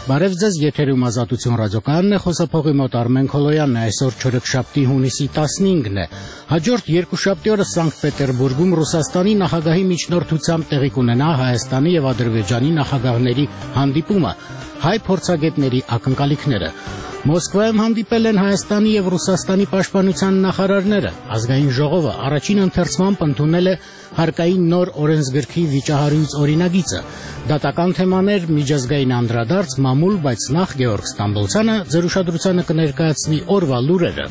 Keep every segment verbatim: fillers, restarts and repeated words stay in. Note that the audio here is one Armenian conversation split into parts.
Բարև ձեզ, եթերում Ազատություն ռադիոկայանն է, խոսափողի մոտ Արմեն Քոլոյանն է, այսօր չորեքշաբթի հունիսի տասնինգն է։ Հաջորդ երկուշաբթի օրը Սանկտ Պետերբուրգում Ռուսաստանի նախագահի միջնորդությամբ տեղի կունենա Հայաստանի եւ Ադրբեջանի նախագահների հանդիպումը, հայ փորձագետների ակնկալիքները։ Մոսկվայում հանդիպել են Հայաստանի եւ Ռուսաստանի պաշտպանության նախարարները։ Ազգային ժողովը առաջին ընթերցմամբ ընդունել է հարկային նոր օրենսգրքի վիճահարույց օրինագիծը։ Դատական թեմաներ, միջազգային անդրադարձ, մամուլ, բայց նախ Գեորգ Ստամբոլցյանը ձեր ուշադրությանը կներկայացնի օրվա լուրերը։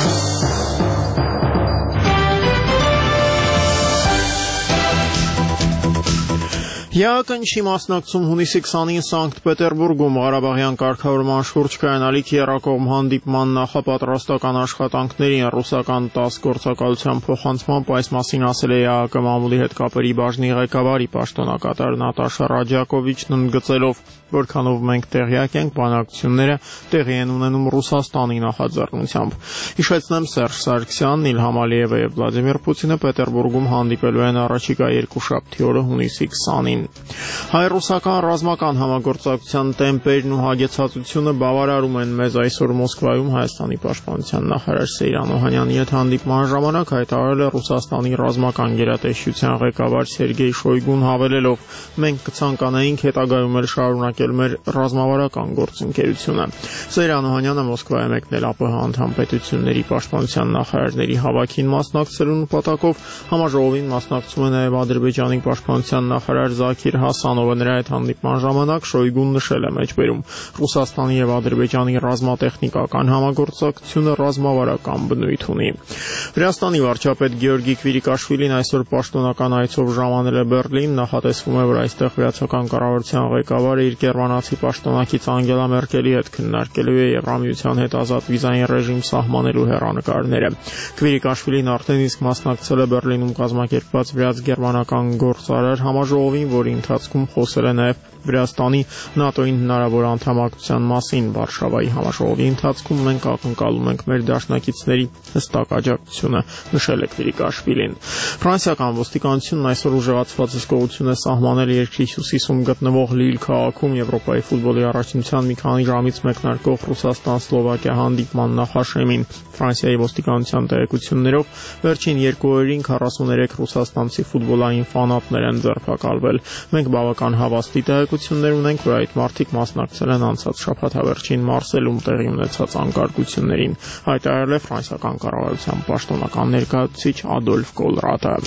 Յակնչի մասնակցում հունիսի քսանին Սանկտ Պետերբուրգում Ղարաբաղյան կարգավորման շուրջ կայանալիք եռակողմ հանդիպման նախապատրաստական աշխատանքներին ռուսական տաս գործակալության փոխանցմամբ այս մասին ասել է ԵԱՀԿ մամուլի հետ կապերի բաժնի ղեկավարի պաշտոնակատար Նատաշա Ռաջակովիչն ընդգծելով, որքանով մենք տեղյակ ենք, բանակցությունները տեղի են ունենում Ռուսաստանի նախաձեռնությամբ։ Հիշեցնեմ, Սերժ Սարգսյանն, Իլհամ Ալիևը եւ Վլադիմիր Պուտինը Պետերբուրգում հանդիպելու են առաջիկա երկուշաբթի օրը հունիսի քսանին։ Հայ-ռուսական ռազմական համագործակցության տեմպերն ու հագեցածությունը բավարարում են մեզ այսօր Մոսկվայում Հայաստանի պաշտպանության նախարար Սեյրան Օհանյանի հետ հանդիպման ժամանակ հայտարարել է Ռուսաստանի ռազմական գերատեսչության ղեկավար Սերգեյ Շոյգուն, հավելելով. մենք կցանկանայինք հետագայում էլ շարունակել մեր ռազմավարական գործընկերությունը։ Սեյրան Օհանյանը Մոսկվա է մեկնել ԱՊՀ անդամ պետությունների պաշտպանության նախարարների հավաքին մասնակցելու նպատակով, համաժողովին մասնակցում է նաև Ադրբեջանի պաշտպանության նախարար Զաքիր Հասանովը։ Նրա հետ հանդիպման ժամանակ Շոյգուն նշել է մեջբերում. Ռուսաստանի եւ Ադրբեջանի ռազմատեխնիկական համագործակցությունը ռազմավարական բնույթ ունի։ Վրաստանի վարչապետ Գեորգի Քվիրիկաշվիլին այսօր պաշտոնական այցով ժամանել է Բեռլին, նախատեսվում է, որ այստեղ վրացական կառավարության ղեկավարը իր գերմանացի պաշտոնակից Անգելա Մերկելի հետ քննարկելու է Եվրամիության հետ ազատ վիզային ռեժիմ սահմանելու հեռանկարները։ Քվիրիկաշվիլին արդեն իսկ մասնակցել է Բեռլինում կազմակերպված վրաց-գերմանական գործարար համաժողովին, որի ընթացքում խոսել է նաև Վրաստանի ՆԱՏՕ-ին հնարավոր անդամակցության մասին։ Վարշավայի համաժողովի ընթացքում մենք ակնկալում ենք մեր դաշնակիցների հստակ աջակցությունը, նշել է Քվիրիկաշվիլին։ Ֆրանսիական ոստիկանությունն այսօր ուժեղացված հսկողություն է սահմանել երկրի հյուսիսում գտնվող Լիլ քաղաքում Եվրոպայի ֆուտբոլի առաջնության մի քանի ժամից մեկնարկող Ռուսաստան-Սլովակիա հանդիպման նախաշեմին։ Ֆրանսիայի ոստիկանության տեղեկություններով վերջին երկու օրերին քառասուներեք ռուսաստանցի ֆուտբոլային ֆանատներ են ձերբակալվել։ Մենք բավական հավաստի տեղեկություններ ունենք, որ այդ մարդիկ մասնակցել են անցած շաբաթավերջին Մարսելում տեղի ունեցած անկարգություններին, հայտարարել է ֆրանսիական կառավարության պաշտոնական ներկայացուցիչ Ադոլֆ Կոլրատը։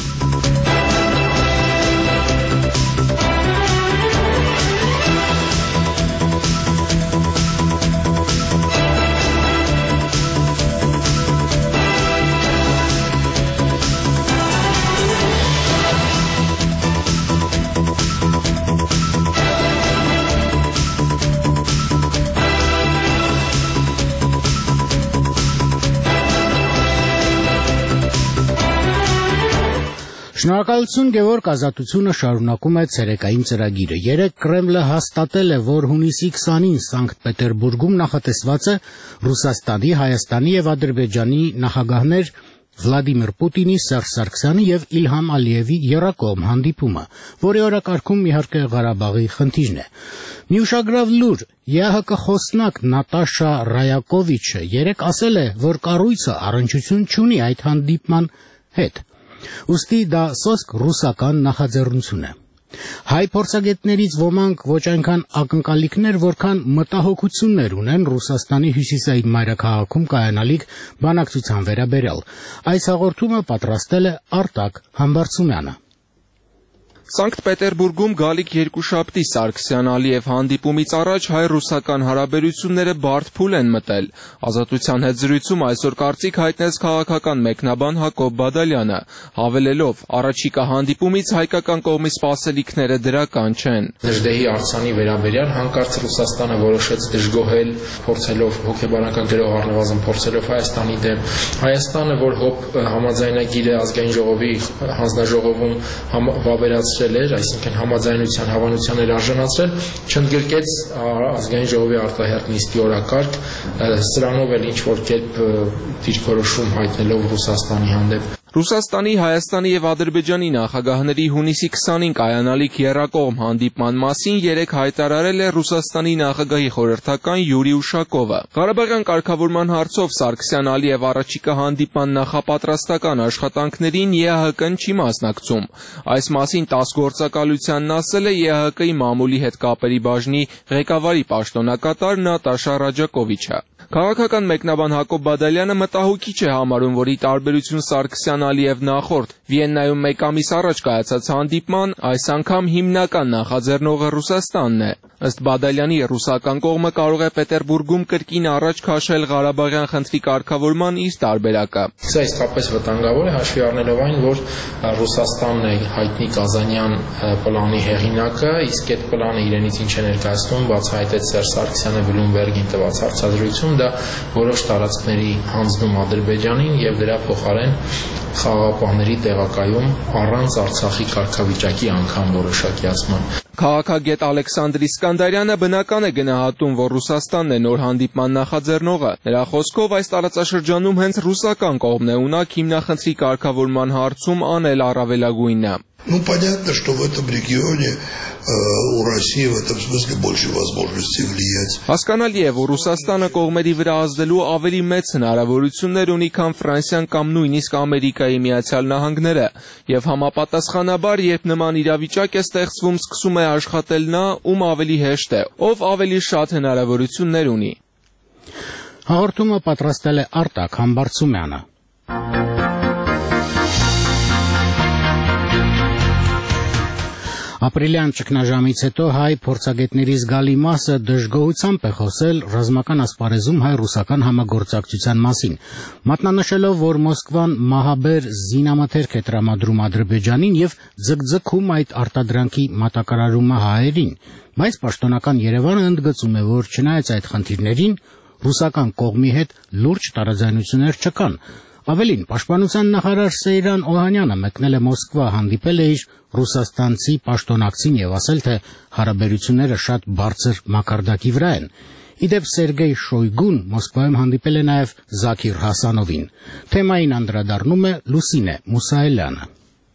Շնորհակալություն, Գևորգ, Ազատությունը շարունակում է ցերեկային ծրագիրը։ Երեկ Կրեմլը հաստատել է, որ հունիսի քսանին Սանկտ Պետերբուրգում նախատեսված է Ռուսաստանի, Հայաստանի եւ Ադրբեջանի նախագահներ Վլադիմիր Պուտինի, Սերժ Սարգսյանի եւ Իլհամ Ալիևի եռակողմ հանդիպումը, որի օրակարգում իհարկե Ղարաբաղի խնդիրն է։ Մի ուշագրավ լուր. ԵԱՀԿ խոսնակ Նատաշա Ռայակովիչը երեկ ասել է, որ կառույցը առնչություն չունի այդ հանդիպման հետ։ Ուստի դա սոսկ ռուսական նախաձեռնություն է։ Հայ փորձագետներից ոմանք ոչ այնքան ակնկալիքներ, որքան մտահոգություններ ունեն Ռուսաստանի հյուսիսային մայրաքաղաքում կայանալիք բանակցության վերաբերյալ։ Այս հաղորդումը պատրաստել է Արտակ Համբարձումյանը։ Սանկտ Պետերբուրգում գալիք երկուշաբթի Սարգսյան-Ալիև հանդիպումից առաջ հայ-ռուսական հարաբերությունները բարդ փուլ են մտել։ Ազատության հետ զրույցում այսօր կարծիք հայտնեց քաղաքական մեկնաբան Հակոբ Բադալյանը, հավելելով, առաջիկա հանդիպումից հայկական կողմի սպասելիքները դրական չեն։ Դժդեհի արձանի վերաբերյալ հանկարծ Ռուսաստանը որոշեց դժգոհել, փորձելով հոգեբանական գրող առնվազն փորձելով Հայաստանի դեմ։ Հայաստանը, որ հոբ համաձայնագիրը ազգային ժողովի հանձնաժողովում վավերացրել էր, այսինքն համաձայնության հավանության էր արժանացրել, չընդգրկեց ազգային ժողովի արտահերթ նիստի օրակարգ, սրանով էլ ինչ որ կերպ դիրքորոշում հայտնելով Ռուսաստանի հանդեպ։ Ռուսաստանի, Հայաստանի եւ Ադրբեջանի նախագահների հունիսի քսանին կայանալիք եռակողմ հանդիպման մասին երեկ հայտարարել է Ռուսաստանի նախագահի խորհրդական Յուրի Ուշակովը։ Ղարաբաղյան կարգավորման հարցով Սարգսյան-Ալիև առաջիկա հանդիպման նախապատրաստական աշխատանքներին Է Հ Կն չի մասնակցում։ Այս մասին ՏԱՍՍ գործակալությանն ասել է Է Հ Կ-ի մամուլի հետ կապերի բաժնի ղեկավարի պաշտոնակատար Նատաշա Ռաջակովիչը։ Քաղաքական մեկնաբան Հակոբ Բադալյանը մտահոգիչ է համարում, որ ի տարբերություն Սարգսյան-Ալիև նախորդ Վիեննայում մեկ ամիս առաջ կայացած հանդիպման, այս անգամ հիմնական նախաձեռնողը Ռուսաստանն է։ Ըստ Բադալյանի, ռուսական կողմը կարող է Պետերբուրգում կրկին առաջ քաշել Ղարաբաղյան խնդրի կարգավորման իր տարբերակը։ Սա իսկապես վտանգավոր է, հաշվի առնելով այն, որ Ռուսաստանն է հայտնի Կազանյան պլանի հեղինակը, իսկ այդ պլանը իրենից ինչ է ներկայացնում, բացահայտեց Սերժ Սարգսյանը Բլումբերգին տված հարցազրույցում, դա որոշ տարածքների հանձնում Ադրբեջանին եւ դրա փոխարեն խաղաղապահների տեղակայում առանց Արցախի կարգավիճակի անգամ որոշակիացման։ Քաղաքագետ Ալեքսանդր Իսկանդարյանը բնական է գնահատում, որ Ռուսաստանն է նոր հանդիպման նախաձեռնողը։ Նրա խոսքով այս տարածաշրջանում հենց ռուսական կողմն է ունակ հիմնախնդրի կարգավորման հարցում անել առավելագույնը։ Ну, понятно, что в этом регионе э, у России в этом смысле больше возможностей влиять. Հասկանալի է, որ Ռուսաստանը կողմերի վրա ազդելու ավելի մեծ հնարավորություններ ունի, քան Ֆրանսիան կամ նույնիսկ Ամերիկայի Միացյալ Նահանգները, եւ համապատասխանաբար, երբ նման իրավիճակ է ստեղծվում, սկսում է աշխատել նա, ում ավելի հեշտ է, ով ավելի շատ հնարավորություններ ունի։ Հաղորդումը պատրաստել է Արտակ Համբարձումյանը։ Ապրիլյան ճգնաժամից հետո հայ փորձագետների զգալի մասը դժգոհությամբ է խոսել ռազմական ասպարեզում հայ-ռուսական համագործակցության մասին, մատնանշելով, որ Մոսկվան մահաբեր զինամթերք է տրամադրում Ադրբեջանին եւ ձգձգում այդ արտադրանքի մատակարարումը հայերին, բայց պաշտոնական Երևանը ընդգծում է, որ չնայած այդ խնդիրներին, ռուսական կողմի հետ լուրջ տարաձայնություններ չկան։ Ավելին, պաշտպանության նախարար Սեյրան Օհանյանը մեկնել է Մոսկվա, հանդիպել է իր ռուսաստանցի պաշտոնակցին եւ ասել, թե հարաբերությունները շատ բարձր մակարդակի վրա են։ Իդեպ Սերգեյ Շոյգուն Մոսկվայում հանդիպել է նաեւ Զաքիր Հասանովին։ Թեմային անդրադառնում է Լուսինե Մուսայելյանը։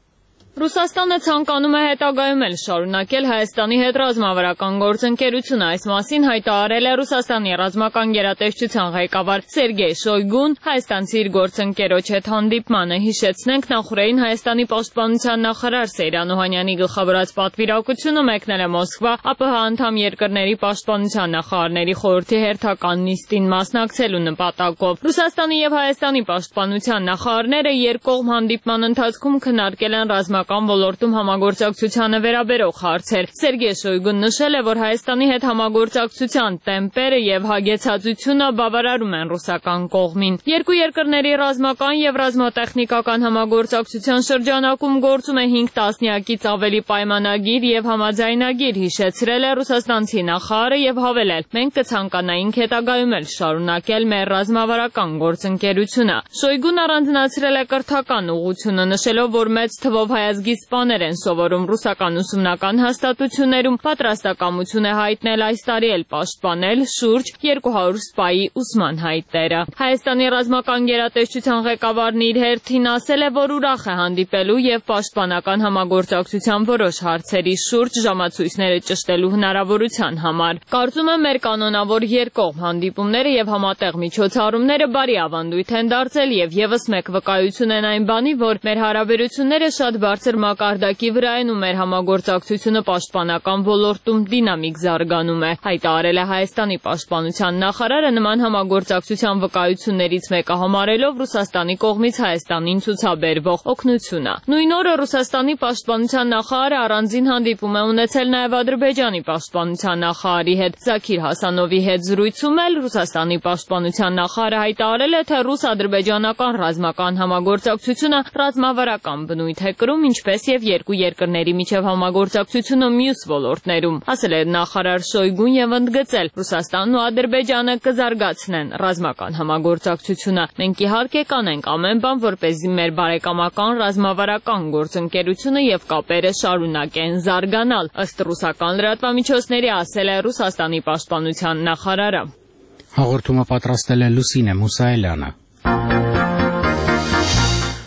Ռուսաստանը ցանկանում է հետագայում էլ շարունակել Հայաստանի հետ ռազմավարական գործընկերությունը։ Այս մասին հայտարարել է Ռուսաստանի ռազմական գերատեսչության ղեկավար Սերգեյ Շոյգուն հայաստանցի իր գործընկերոջ հետ հանդիպմանը։ Հիշեցնենք, նախորդին Հայաստանի պաշտպանության նախարար Սեյրան Օհանյանի գլխավորած պատվիրակությունը մեկնել է Մոսկվա ԱՊՀ անդամ երկրների պաշտպանության նախարարների խորհրդի հերթական նիստին մասնակցելու նպատակով։ Ռուսաստանի եւ Հայաստանի պաշտպանության նախարարները երկկողմ հանդիպման ընթացքում քննարկել են ռազմական ոլորտում համագործակցությանը վերաբերող հարցեր։ Սերգեյ Շոյգուն նշել է, որ Հայաստանի հետ համագործակցության տեմպերը եւ հագեցածությունը բավարարում են ռուսական կողմին։ Երկու երկրների ռազմական եւ ռազմատեխնիկական համագործակցության շրջանակում գործում է հինգ տասնյակից ավելի պայմանագիր եւ համաձայնագիր, հիշեցրել է ռուսաստանցի նախարարը եւ հավելել. մենք կցանկանայինք հետագայում էլ շարունակել մեր ռազմավարական գործընկերությունը։ Շոյգուն առանձնացրել է կրթական ուղղությունը, նշելով, որ մեծ թվով հայազգի սպաներ են սովորում ռուսական ուսումնական հաստատություններում, պատրաստակամություն է հայտնել այս տարի էլ պաշտպանել շուրջ երկու հարյուր սպայի ուսման հայտերը։ Հայաստանի ռազմական գերատեսչության ղեկավարն իր հերթին ասել է, որ ուրախ է հանդիպելու եւ պաշտպանական համագործակցության որոշ հարցերի շուրջ ժամացույցները ճշտելու հնարավորության համար։ Կարծում եմ, մեր կանոնավոր երկկողմ հանդիպումները եւ համատեղ միջոցառումները բարի ավանդույթ են դարձել եւ եւս մեկ վկայություն են այն բանի, որ մեր հարաբերությունները շատ բարձր մակարդակի վրա են ու մեր համագործակցությունը պաշտպանական ոլորտում դինամիկ զարգանում է, հայտարարել է Հայաստանի պաշտպանության նախարարը նման համագործակցության վկայություններից մեկը համարելով Ռուսաստանի կողմից Հայաստանին ցուցաբերվող օգնությունը։ Նույն օրը Ռուսաստանի պաշտպանության նախարարը առանձին հանդիպում է ունեցել նաև Ադրբեջանի պաշտպանության նախարարի հետ։ Զաքիր Հասանովի հետ զրույցում էլ Ռուսաստանի պաշտպանության նախարարը հայտարարել է, թե ռուս-ադրբեջանական ռազմական համագործակցությունը ռազմավարական բնույթ է կրում, ինչպես եւ երկու երկրների միջև համագործակցությունը մյուս ոլորտներում, ասել է նախարար Շոյգուն եւ ընդգծել. Ռուսաստանն ու Ադրբեջանը կզարգացնեն ռազմական համագործակցությունը։ Մենք իհարկե կանենք ամեն բան, որպեսզի մեր բարեկամական ռազմավարական գործընկերությունը եւ կապերը շարունակեն զարգանալ, ըստ ռուսական լրատվամիջոցների ասել է Ռուսաստանի պաշտպանության նախարարը։ Հաղորդումը պատրաստել է Լուսինե Մուսայելյանը։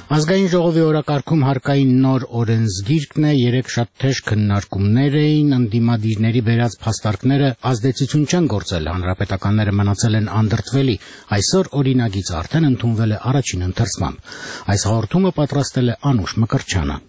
Ազգային ժողովի օրակարգում հարկային նոր օրենսգիրքն է, երեք շատ թեժ քննարկումներ էին, ընդդիմադիրների բերած փաստարկները ազդեցություն չեն գործել, հանրապետականները մնացել են անդրդվելի, այսօր օրինագիծը արդեն ընդունվել է առաջին ընթերցմամբ։ Այս հաղորդումը պատրաստել է Անուշ Մկրտչյանը։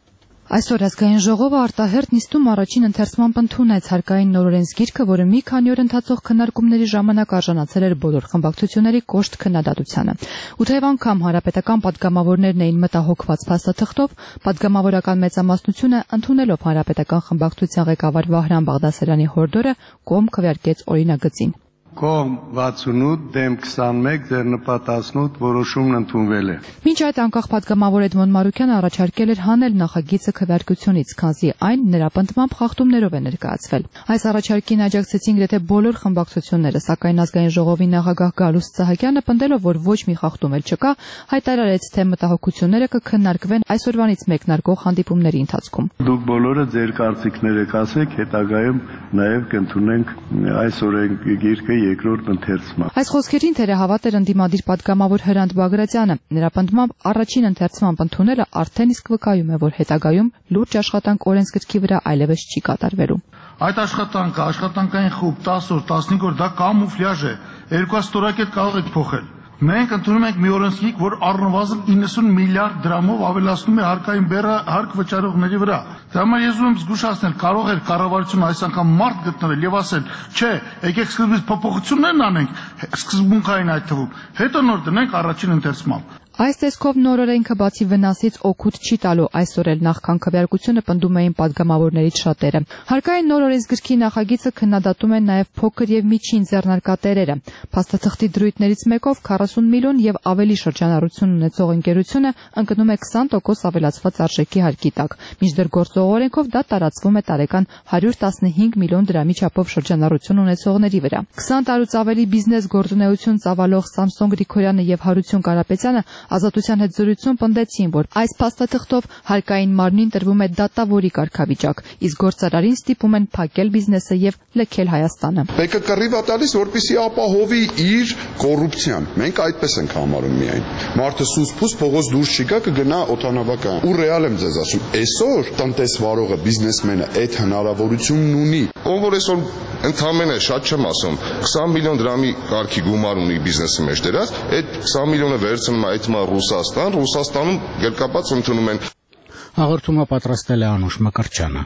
Այսօր ազգային ժողովը արտահերթ նիստում առաջին ընթերցմամբ ընդունեց հարկային նոր օրենսգիրքը, որը մի քանի օր ընթացող քննարկումների ժամանակ արժանացել էր բոլոր խմբակցությունների կոշտ քննադատությանը։ Ութև անգամ հանրապետական падգամավորներն էին մտահոգված փաստաթղթով, падգամավորական մեծամասնությունը ընդունելով հանրապետական խմբակցության ղեկավար Վահրամ Բաղդասարյանի հորդորը կողմ քվեարկեց օրինագծին։ Կողմ վաթսունութ, դեմ քսանմեկ, ձեռնպատ տասնութ որոշումն ընդունվել է։ Մինչ այդ անկախ падգամավոր Էդմոն Մարուկյանը առաջարկել էր հանել նախագիծը քվեարկությունից, քանզի այն նրա պնդմամբ խախտումներով է ներկայացվել։ Այս առաջարկին աջակցեցին գրեթե բոլոր խմբակցությունները, սակայն ազգային ժողովի նախագահ Գալուստ Սահակյանը պնդելով, որ ոչ մի խախտում էլ չկա, հայտարարեց, թե մտահոգությունները կքննարկվեն այսօրվանից մեկնարկող հանդիպումների ընթացքում։ Դուք բոլորը ձեր կարծիքները կասեք, հետագայում նաև կընդունենք այս օրենսգիրքը երկրորդ ընթերցման։ Այս խոսքերին թերահավատ էր ընդդիմադիր падգամավոր Հրանտ Բագրատյանը։ Նրա պնդմամբ առաջին ընթերցման ընդունելը արդեն իսկ վկայում է, որ հետագայում լուրջ աշխատանք օրենսգրքի վրա այլևս չի կատարվելու։ Այդ աշխատանքը, աշխատանքային խումբ դաս օր, տասնհինգ օր, դա կամուֆլյաժ է։ Երկու ստորակետ կարող եք փոխել։ Մենք ընդունում ենք մի օրենսգիրք, որ առնվազն իննսուն միլիարդ դրամով ավելացնում է հարկային բեռը հարկ վճարողների վրա։ Դա համար ես ուզում եմ զգուշացնել, կարող էր կառավարությունը այս անգամ մարդ գտնել եւ ասել, չէ, եկեք սկզբից փոփոխություններն անենք, սկզբունքային այդ թվում, հետո նոր դնենք առաջին ընթերցմամբ։ Այս տեսքով նոր օրենքը բացի վնասից օգուտ չի տալու, այսօր էլ նախքան քվեարկությունը պնդում էին падգամավորներից շատերը։ Հարկային նոր օրենսգրքի նախագիծը քննադատում են նաև փոքր եւ միջին ձեռնարկատերերը։ Փաստաթղթի դրույթներից մեկով քառասուն միլիոն եւ ավելի շրջանառություն ունեցող ընկերությունը ընկնում է քսան տոկոս ավելացված արժեքի հարկի տակ, մինչդեռ գործող օրենքով դա տարածվում է տարեկան հարյուր տասնհինգ միլիոն դրամի չափով շրջանառություն ունեցողների վրա։ քսան տարուց ավելի բիզնես գործունեություն ծավալող Սամսոն Գրիգորյանը եւ Հարություն Կարապետյանը Ազատության հետ զրույցում պնդեցին, որ այս փաստաթղթով հարկային մարմնին տրվում է դատավորի կարգավիճակ, իսկ գործարարին ստիպում են փակել բիզնեսը եւ լքել Հայաստանը։ Մեկը կռիվ է տալիս, որպեսզի ապահովի իր կոռուպցիան։ Մենք այդպես ենք համարում միայն։ Մարդը սուս-փուս փողոց դուրս չգա, կգնա օդանավակայան։ Ու ռեալ եմ ձեզ ասում, այսօր տնտեսվարողը, բիզնեսմենը այդ հնարավորությունն ունի։ Ով որ այսօր ընդամենը շատ չեմ ասում, քսան միլիոն դրամի կարգի գումար ունի բիզնեսի մեջ դրած, այդ քսան միլիոնը վերցնում է այդ Ռուսաստան, Ռուսաստանում գերկապած ընդունում են։ Հաղորդումը պատրաստել է Անուշ Մկրտչյանը։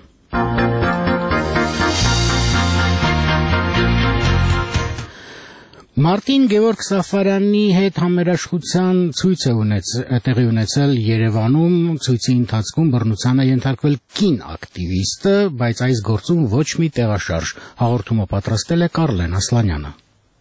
Մարտին Գևորգ Սաֆարյանի հետ համերաշխության ցույց է ունեցել տեղի ունեցել Երևանում, ցույցի ընթացքում բռնությանը ենթարկվել կին ակտիվիստը, բայց այս գործում ոչ մի տեղաշարժ։ Հաղորդումը պատրաստել է Կարլեն Ասլանյանը։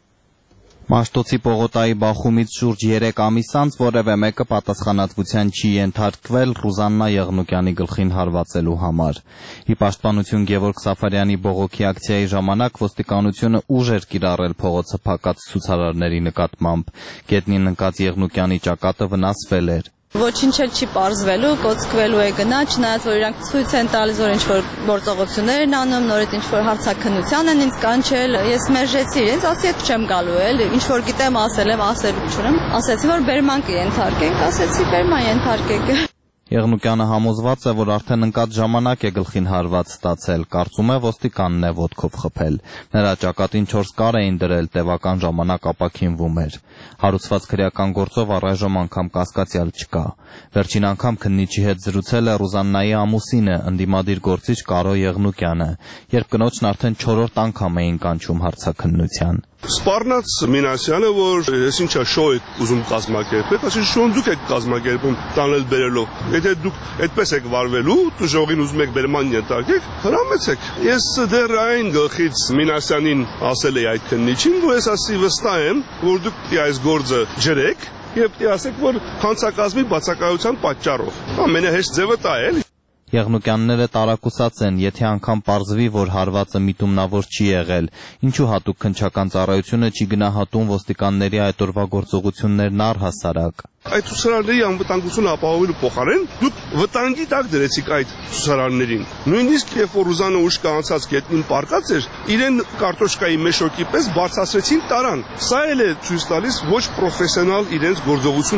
Մաշտոցի Պողոտայի բախումից շուրջ երեք ամիս անց որևէ մեկը պատասխանատվության չի ենթարկվել Ռուզաննա Եղնուկյանի գլխին հարվածելու համար։ Ի պաշտպանություն Գևորգ Սաֆարյանի բողոքի ակցիայի ժամանակ ոստիկանությունը ուժ էր կիրառել փողոցը փակած ցուցարարների նկատմամբ։ Գետնին ընկած Եղնուկյանի ճակատը վնասվել էր։ Ոչինչ էլ չի պարզվելու, կոծկվելու է գնա, չնայած որ իրանք ցույց են տալիս, որ ինչ-որ գործողություններ են անում, նորից ինչ-որ հարցաքննության են ինձ կանչել, ես մերժեցի իրենց, ասի հետ չեմ գալու էլ, ինչ-որ գիտեմ ասել եմ, ասելու չունեմ, ասեցի, որ բերման կենթարկենք, ասեցի բերման ենթարկեք։ Եղնուկյանը համոզված է, որ արդեն ընկած ժամանակ է գլխին հարված ստացել, կարծում է ոստիկանն է ոտքով խփել։ Նրա ճակատին չորս կար էին դրել, տևական ժամանակ ապաքինվում էր։ Հարուցված քրեական գործով առայժմ անգամ կասկածյալ չկա։ Վերջին անգամ քննիչի հետ զրուցել է Ռուզաննայի ամուսինը, ընդդիմադիր գործիչ Կարո Եղնուկյանը, երբ կնոջն արդեն չորրորդ անգամ էին կանչում հարցաքննության։ Սպառնաց Մինասյանը, որ ես ինչա շոու եք ուզում կազմակերպել, ասի շոուն դուք եք կազմակերպում տանել բերելով։ Եթե դուք այդպես եք վարվելու, դժողին ուզում եք բերման ենթարկեք, հրամեցեք։ Ես դեռ այն գլխից Մինասյանին ասել էի այդ քննիչին, որ ես ասի վստահ եմ, որ դուք այս գործը ջրեք եւ ասեք, որ հանցակազմի բացակայության պատճառով։ Ամենահեշտ ձևը դա է։ Եղնուկյանները տարակուսած են, եթե անգամ պարզվի, որ հարվածը միտումնավոր չի եղել, ինչու հատուկ քննչական ծառայությունը չի գնահատում ոստիկանների այդ օրվա գործողություններն առհասարակ։ Այդ ցուցարարների անվտանգությունը ապահովելու փոխարեն դուք վտանգի տակ դրեցիք այդ ցուցարարներին։ Նույնիսկ երբ որ Ռուզանը ուշքա անցած գետնին պարկած էր, իրեն կարտոշկայի մեշոկի պես բարձրացրեցին տարան։ Սա էլ է ցույց տալիս ոչ պրոֆեսիոնալ իրենց գործողությունը։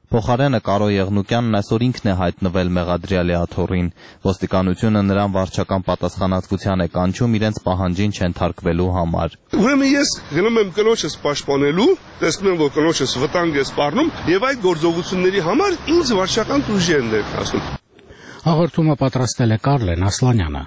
Փոխարենը Կարո Եղնուկյանն այսօր ինքն է հայտնվել մեղադրյալի աթոռին։ Ոստիկանությունը նրան վարչական պատասխանատվության է կանչում իրենց պահանջին չենթարկվելու համար։ Ուրեմն ես գնում եմ կնոջս պաշտպանելու, տեսնում եմ, որ կնոջս վտանգ է սպառնում, եւ այդ գործողությունների համար ինձ վարչական տուժի են ներկայացնում։ Հաղորդումը պատրաստել է Կարլեն Ասլանյանը։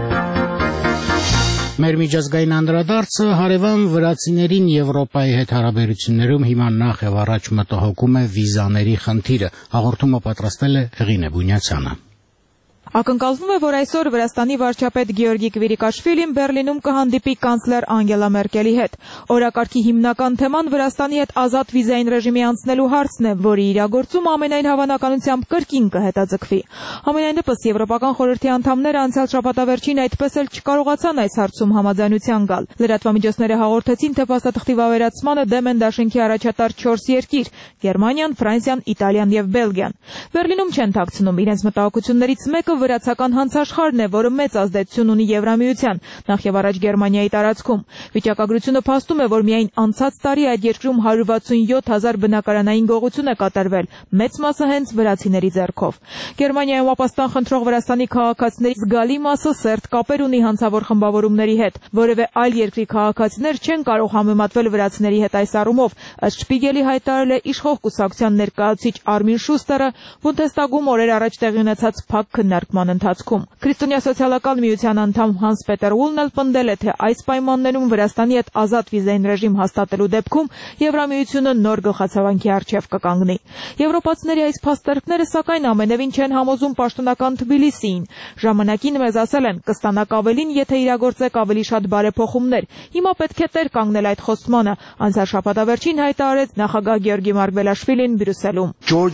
Մեր միջազգային անդրադարձը հարևան վրացիներին Եվրոպայի հետ հարաբերություններում հիմա նախ եւ առաջ մտահոգում է վիզաների խնդիրը։ Հաղորդումը պատրաստել է Հեղինե Բունյացյանը։ Ակնկալվում է, որ այսօր Վրաստանի վարչապետ Գեորգի Կվիրիկաշվիլին Բեռլինում կհանդիպի կանցլեր Անգելա Մերկելի հետ։ Օրակարգի հիմնական թեման Վրաստանի հետ ազատ վիզային ռեժիմի անցնելու հարցն է, որի իրագործումը ամենայն հավանականությամբ կրկին կհետաձգվի։ Համենայնդեպս Եվրոպական խորհրդի անդամները անցյալ շաբաթավերջին այդպես էլ չկարողացան այս հարցում համաձայնության գալ։ Լրատվամիջոցները հաղորդեցին, թե փաստաթղթի վավերացմանը դեմ են դաշինքի առաջատար չորս երկիր՝ Գերմանիան, Ֆրանսիան, Իտալիան եւ Բելգիան։ Բեռլինում չեն թաքցնում իրենց մտահոգություններից մեկը վրացական հանցաշխարհն է, որը մեծ ազդեցություն ունի Եվրամիության, նախ եւ առաջ Գերմանիայի տարածքում։ Վիճակագրությունը փաստում է, որ միայն անցած տարի այդ երկրում հարյուր վաթսունյոթ հազար բնակարանային գողություն է կատարվել, մեծ մասը հենց վրացիների ձեռքով։ Գերմանիայում ապաստան խնդրող Վրաստանի քաղաքացիներից զգալի մասը սերտ կապեր ունի հանցավոր խմբավորումների հետ։ Որևէ այլ երկրի քաղաքացիներ չեն կարող համեմատվել վրացիների հետ այս առումով, ըստ Շպիգելի հայտարարել է իշխող կուսակցության ներկայացուցիչ Արմին Շուստերը Բունդեստագում օրեր առաջ տեղի ունեցած փակ քննարկման ընթացքում։ Քրիստոնյա սոցիալական միության անդամ Հանս Պետեր Ուլն էլ պնդել է, թե այս պայմաններում Վրաստանի հետ ազատ վիզային ռեժիմ հաստատելու դեպքում Եվրամիությունը նոր գլխացավանքի առջև կկանգնի։ Եվրոպացիների այս փաստարկները սակայն ամենևին չեն համոզում պաշտոնական Թբիլիսիին։ Ժամանակին մեզ ասել են՝ կստանաք ավելին, եթե իրագործեք ավելի շատ բարեփոխումներ։ Հիմա պետք է տեր կանգնել այդ խոստմանը, անցյալ շաբաթավերջին հայտարարեց նախագահ Գեորգի Մարգվելաշվիլին Բրյուսելում։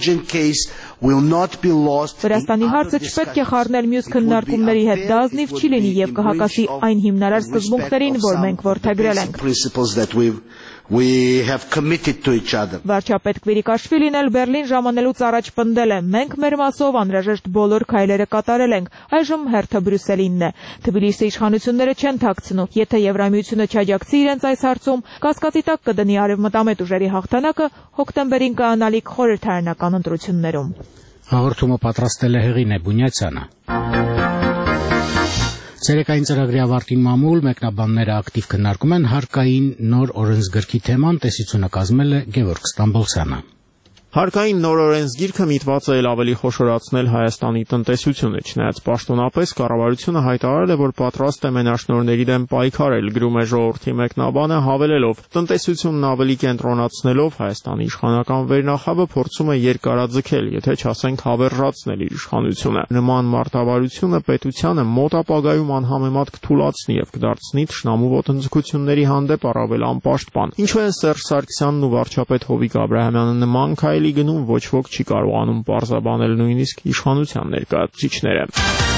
Վրաստանի հարցը չպետք է խառնել մյուս քննարկումների հետ, դա ազնիվ չի լինի եւ կհակասի այն հիմնարար սկզբունքներին, որ մենք որդեգրել ենք։ Վարչապետ Կվիրիկաշվիլին էլ Բեռլին ժամանելուց առաջ պնդել է. մենք մեր մասով անհրաժեշտ բոլոր քայլերը կատարել ենք, այժմ հերթը Բրյուսելինն է։ Թբիլիսի իշխանությունները չեն թաքցնում, եթե Եվրամիությունը չաջակցի իրենց այս հարցում, կասկածի տակ կդնի արևմտամետ ուժերի հաղթանակը հոկտեմբերին կայանալիք խորհրդարանական ընտրություններում։ Հաղորդումը պատրաստել է Հեղինե Բունյացյանը։ Ցերեկային ծրագրի ավարտին մամուլ մեկնաբանները ակտիվ քննարկում են հարկային նոր օրենսգրքի թեման, տեսությունը կազմել է Գևորգ Ստամբոլցյանը։ Հարկային նոր օրենսգիրքը միտված է ավելի խոշորացնել Հայաստանի տնտեսությունը, չնայած պաշտոնապես կառավարությունը հայտարարել է, որ պատրաստ է մենաշնորհների դեմ պայքարել, գրում է ժողովրդի մեկնաբանը, հավելելով. տնտեսությունն ավելի կենտրոնացնելով Հայաստանի իշխանական վերնախավը փորձում է երկարաձգել, եթե չասենք հավերժացնել իր իշխանությունը։ Նման մարտավարությունը պետությանը մոտ ապագայում անհամեմատ կթուլացնի եւ կդարձնի թշնամու ոտնձգությունների հանդեպ առավել անպաշտպան։ Ինչու են Սերժ Սարգսյանն ու վարչապետ Հովիկ Աբրահամյանը նման քայլի գնում, ոչ ոք չի կարողանում պարզաբանել նույնիսկ իշխանության ներկայացուցիչները։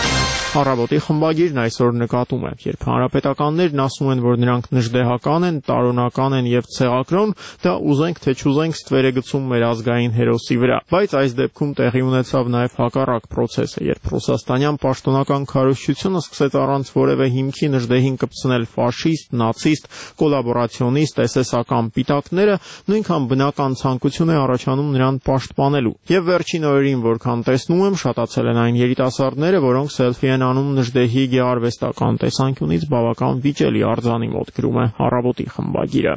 Առավոտի խմբագիրն այսօր նկատում է, երբ հանրապետականներն ասում են, որ նրանք նժդեհական են, տարոնական են եւ ցեղակրոն, դա ուզենք թե չուզենք ստվեր է գցում մեր ազգային հերոսի վրա։ Բայց այս դեպքում տեղի ունեցավ նաեւ հակառակ process-ը, երբ ռուսաստանյան պաշտոնական քարոզչությունը սկսեց առանց որևէ հիմքի նժդեհին կպցնել ֆաշիստ, նացիստ, կոլաբորացիոնիստ, էսեսական պիտակները, նույնքան բնական ցանկություն է առաջանում նրան պաշտպանելու։ Եվ վերջին օրերին, որքան տեսնում եմ, շատացել են այն երիտասարդները, որոնք սելֆի անում նժդեհի գեղարվեստական տեսանկյունից բավական վիճելի արձանի մոտ, գրում է Առավոտի խմբագիրը։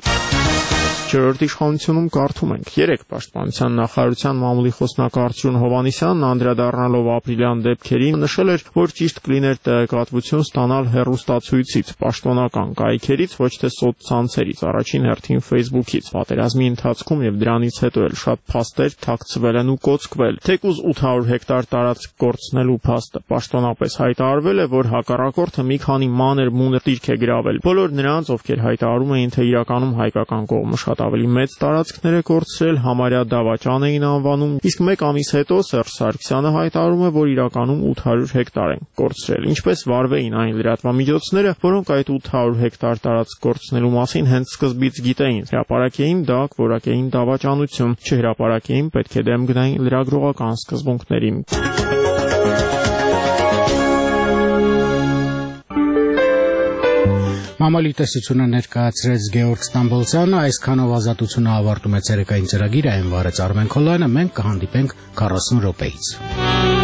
Չորրորդ իշխանությունում կարդում ենք. երեք պաշտպանության նախարարության մամուլի խոսնակ Արծրուն Հովհաննիսյանն անդրադառնալով ապրիլյան դեպքերին նշել էր, որ ճիշտ կլիներ տեղեկատվություն ստանալ հեռուստացույցից, պաշտոնական կայքերից, ոչ թե սոցցանցերից, առաջին հերթին Facebook-ից։ Պատերազմի ընթացքում եւ դրանից հետո էլ շատ փաստեր թաքցվել են ու կոծկվել։ Թեկուզ ութ հարյուր հեկտար տարածք կորցնելու փաստը պաշտոնապես հայտարարվել է, որ հակառակորդը մի քանի մանր մունր դիրք է գրավել։ Բոլոր նրանց, ովքեր հայտարարում էին, թե իրականում հայկական կողմը շատ ավելի մեծ տարածքներ է կորցրել, համարյա դավաճան էին անվանում, իսկ մեկ ամիս հետո Սերժ Սարգսյանը հայտարարում է, որ իրականում ութ հարյուր հեկտար են կորցրել։ Ինչպես վարվեին այն լրատվամիջոցները, որոնք այդ ութ հարյուր հեկտար տարածք կորցնելու մասին հենց սկզբից գիտեին, հրապարակեին դա, որակեին դավաճանություն, չհրապարակեին, պետք է դեմ գնային լրագրողական սկզբունքներին։ Մամալի տեսությունը ներկայացրեց Գեորգ Ստամբոլցյանը, այսքանով ազատությունը ավարտում է ցերեկային ծրագիրը, այն վարեց Արմեն Քոլյանը, մենք կհանդիպենք քառասուն րոպեից։